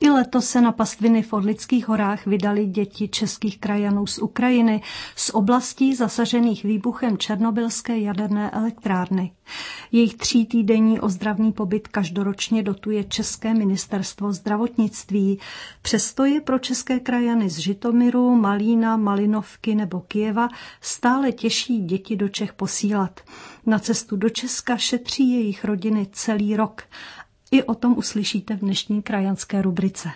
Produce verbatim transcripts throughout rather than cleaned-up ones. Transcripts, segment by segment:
I letos se na pastviny v Orlických horách vydali děti českých krajanů z Ukrajiny, z oblastí zasažených výbuchem černobylské jaderné elektrárny. Jejich třítýdenní ozdravný pobyt každoročně dotuje České ministerstvo zdravotnictví. Přesto je pro české krajany z Žitomiru, Malína, Malinovky nebo Kyjeva stále těžší děti do Čech posílat. Na cestu do Česka šetří jejich rodiny celý rok. I o tom uslyšíte v dnešní krajanské rubrice.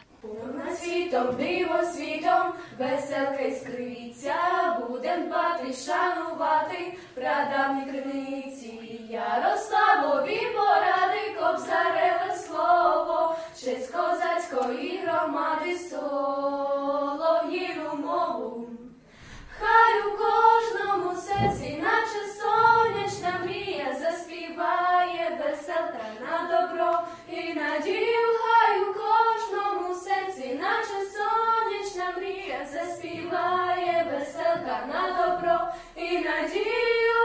Хай у кожному серці, наче сонячна мрія, заспіває веселка на добро і надію. Хай у кожному серці, наче сонячна мрія, заспіває веселка на добро і надію.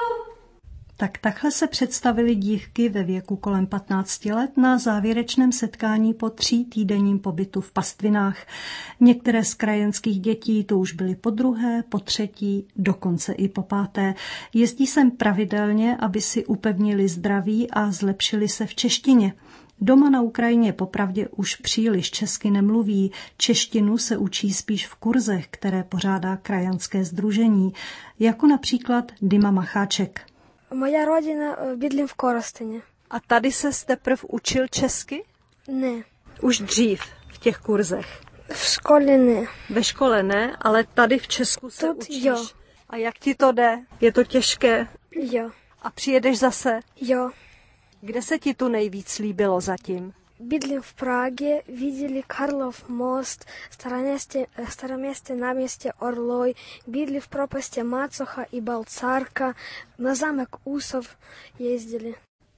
Tak takhle se představili dívky ve věku kolem patnácti let na závěrečném setkání po tří týdenním pobytu v pastvinách. Některé z krajanských dětí to už byly po druhé, po třetí, dokonce i po páté. Jezdí sem pravidelně, aby si upevnili zdraví a zlepšili se v češtině. Doma na Ukrajině popravdě už příliš česky nemluví, češtinu se učí spíš v kurzech, které pořádá krajanské sdružení, jako například Dima Macháček. Moja rodina bydlím v Korostene. A tady se teprve učil česky? Ne. Už dřív, v těch kurzech? V škole ne. Ve škole ne, ale tady v Česku se Тут učíš. Jo. A jak ti to jde? Je to těžké? Jo. A přijedeš zase? Jo. Kde se ti tu nejvíc líbilo zatím? Bydlím v Praze, viděli Karlov most, staroměstě, staroměstě náměstě Orloj, bydli v propastě Macocha i Balcárka, na zámek Úsov jezdili.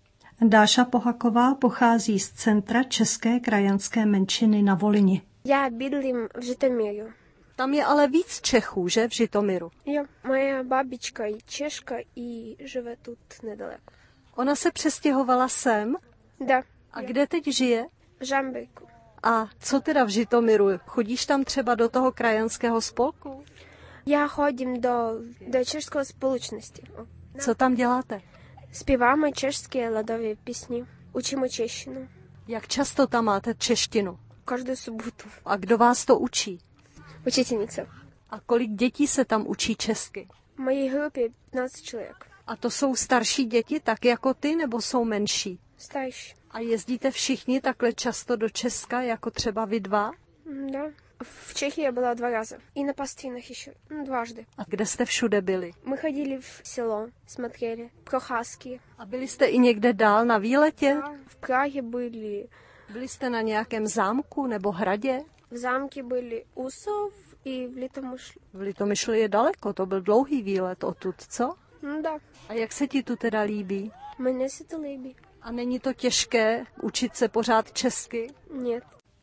Dáša Pohaková pochází z centra české krajanské menšiny na Volyni. Já bydlím v Žitomiru. Tam je ale víc Čechů, že, v Žitomiru? Jo, moja babička je Češka i žive tut nedaleko. Ona se přestěhovala sem? Da. A kde teď žije? V Žambejku. A co teda v Žitomiru? Chodíš tam třeba do toho krajanského spolku? Já chodím do, do české společnosti. Co tam děláte? Zpíváme české lidové písně, učíme češtinu. Jak často tam máte češtinu? Každou sobotu. A kdo vás to učí? Učitelnice. A kolik dětí se tam učí česky? V mojej hrupě patnáct člověk. A to jsou starší děti, tak jako ty, nebo jsou menší? Starší. A jezdíte všichni takhle často do Česka, jako třeba vy dva? Da. V Čechii já byla dva razy. I na pastvinách ještě dvaždy. A kde jste všude byli? My chodili v selo, смотрели, procházky. A byli jste i někde dál na výletě? Da. V Praze byli. Byli jste na nějakém zámku nebo hradě? V zámky byli Úsov i v Litomyšli. V Litomyšli je daleko, to byl dlouhý výlet odtud, co? Da. A jak se ti tu teda líbí? Mně se to líbí. A není to těžké učit se pořád česky? Ne.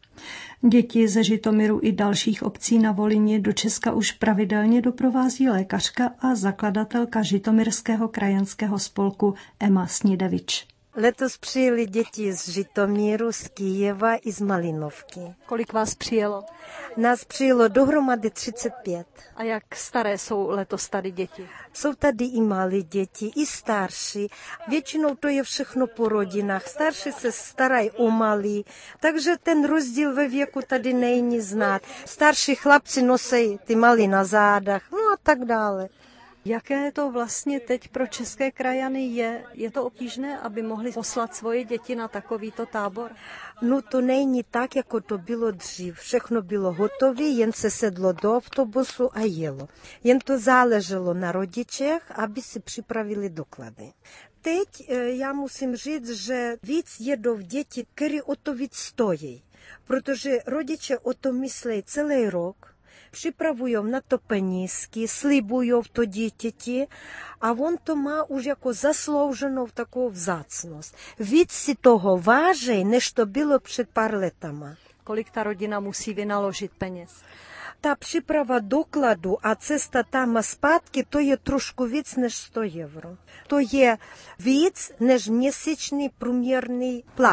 Děti ze Žitomiru i dalších obcí na Volyni do Česka už pravidelně doprovází lékařka a zakladatelka Žitomirského krajanského spolku Ema Snidevič. Letos přijeli děti z Žitomiru, z Kyjeva i z Malinovky. Kolik vás přijelo? Nás přijelo dohromady třicet pět. A jak staré jsou letos tady děti? Jsou tady i malé děti, i starší. Většinou to je všechno po rodinách. Starší se starají o malý, takže ten rozdíl ve věku tady není znát. Starší chlapci nosí ty malí na zádech, no a tak dále. Jaké to vlastně teď pro české krajany je? Je to obtížné, aby mohli poslat svoje děti na takovýto tábor? No to není tak, jako to bylo dřív. Všechno bylo hotové, jen se sedlo do autobusu a jelo. Jen to záleželo na rodičích, aby si připravili doklady. Teď já musím říct, že víc jedou děti, které o to víc stojí. Protože rodiče o to myslí celý rok. Připravují na to penízky, slibují to dítěti a on to má už jako zaslouženou takovou vzácnost. Víc si toho váží, než to bylo před pár letama. Kolik ta rodina musí vynaložit peněz? Ta příprava dokladu a cesta tam a zpátky, to je trošku víc než sto euro. To je víc než měsíčný průměrný plat.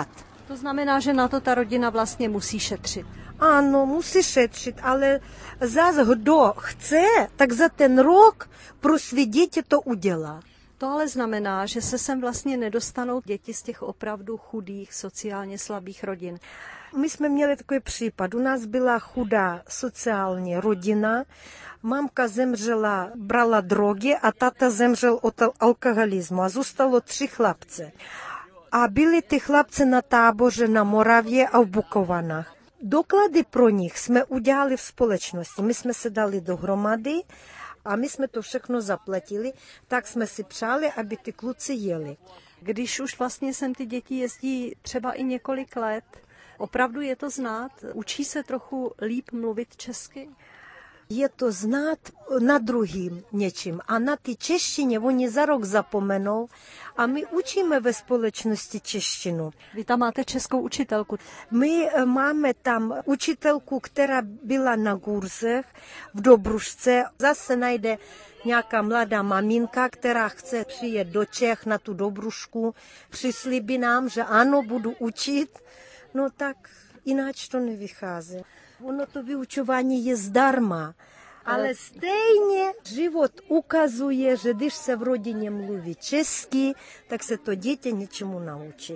To znamená, že na to ta rodina vlastně musí šetřit. Ano, musí šetřit, ale zase kdo chce, tak za ten rok pro své děti to udělá. To ale znamená, že se sem vlastně nedostanou děti z těch opravdu chudých, sociálně slabých rodin. My jsme měli takový případ. U nás byla chudá sociální rodina. Mamka zemřela, brala drogy a táta zemřel od alkoholismu. A zůstalo tři chlapce. A byli ty chlapci na táboře na Moravě a v Bukovanách. Doklady pro nich jsme udělali v společnosti. My jsme se dali dohromady a my jsme to všechno zaplatili. Tak jsme si přáli, aby ty kluci jeli. Když už vlastně sem ty děti jezdí třeba i několik let, opravdu je to znát? Učí se trochu líp mluvit česky? Je to znát na druhým něčím. A na ty češtině oni za rok zapomenou a my učíme ve společnosti češtinu. Vy tam máte českou učitelku. My máme tam učitelku, která byla na kurzech v Dobrušce. Zase najde nějaká mladá maminka, která chce přijet do Čech na tu Dobrušku. Přislíbí nám, že ano, budu učit. No tak jináč to nevychází. Ono to vyučování je zdarma, ale stejně život ukazuje, že když se v rodině mluví česky, tak se to děti něčemu naučí.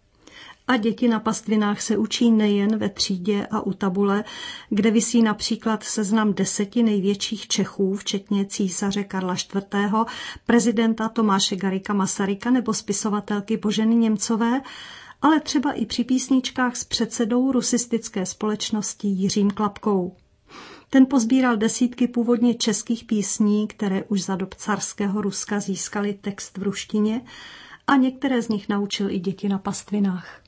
A děti na pastvinách se učí nejen ve třídě a u tabule, kde visí například seznam deseti největších Čechů, včetně císaře Karla čtvrtého., prezidenta Tomáše Garrigua Masaryka nebo spisovatelky Boženy Němcové, ale třeba i při písničkách s předsedou rusistické společnosti Jiřím Klapkou. Ten pozbíral desítky původně českých písní, které už za dob carského Ruska získaly text v ruštině a některé z nich naučil i děti na pastvinách.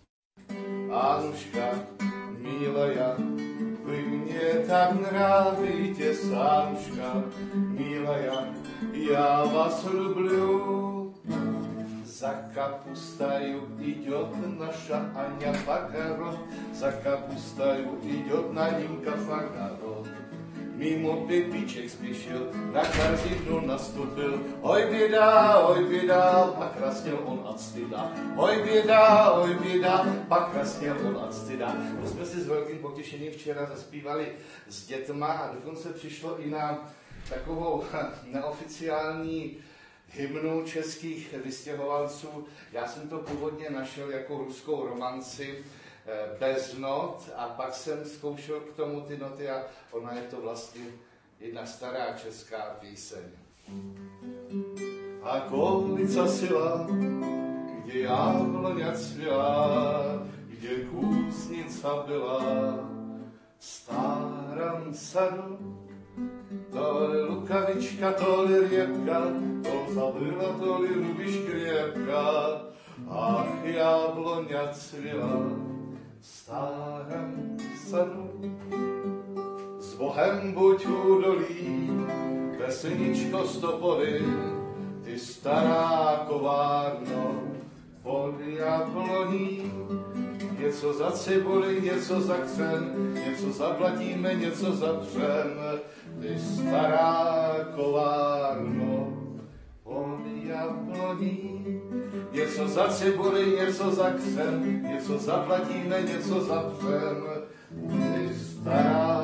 Anuška, milá, vy mě tak nrávíte, Anuška, milá, já vás lublю. За капустою идет наша Аня в огород, за капустою идет Наденька в огород. Mimo Pepíček spěšil, na korзину наступил. Oj běda, oj běda, pak krasněl on od styda. Oj běda, oj běda, pak krasněl on od styda. To jsme si s velkým potěšením včera zaspívali s dětma a dokonce přišlo i na takovou neoficiální hymnu českých vystěhovalců. Já jsem to původně našel jako ruskou romanci bez not a pak jsem zkoušel k tomu ty noty a ona je to vlastně jedna stará česká píseň. A kolica sila, kde jabloňa cvila, kde kůznica byla, v starém sadu. Toli lukavička, toli rěpka, to zabila, toli rubiš kvěpka. Ach, jabloňa cvila v starém sadu. S Bohem buď údolí, vesničko stopory, ty stará kovárno pod jabloní. Něco za cibuli, něco za křen, něco zaplatíme, něco za dřen. Ty stará kovárno pod jabloní. Něco za cibuli, něco za křen, něco zaplatíme, něco za dřen. Ty stará